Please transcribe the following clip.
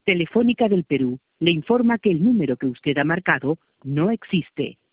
Telefónica del Perú le informa que el número que usted ha marcado no existe.